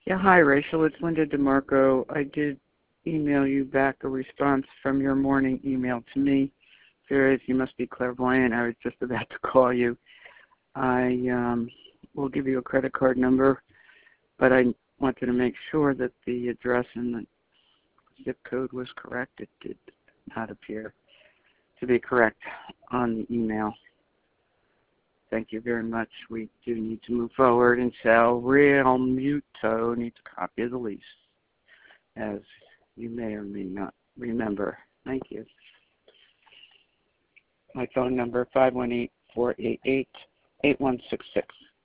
Yeah, hi, Rachel. It's Linda DeMarco. I did email you back a response from your morning email to me. There is, you must be clairvoyant. I was just about to call you. I will give you a credit card number, but I wanted to make sure that the address and the zip code was correct. It did not appear to be correct on the email. Thank you very much. We do need to move forward and sell. Real Muto needs a copy of the lease, as you may or may not remember. Thank you. My phone number, 518-488-8166.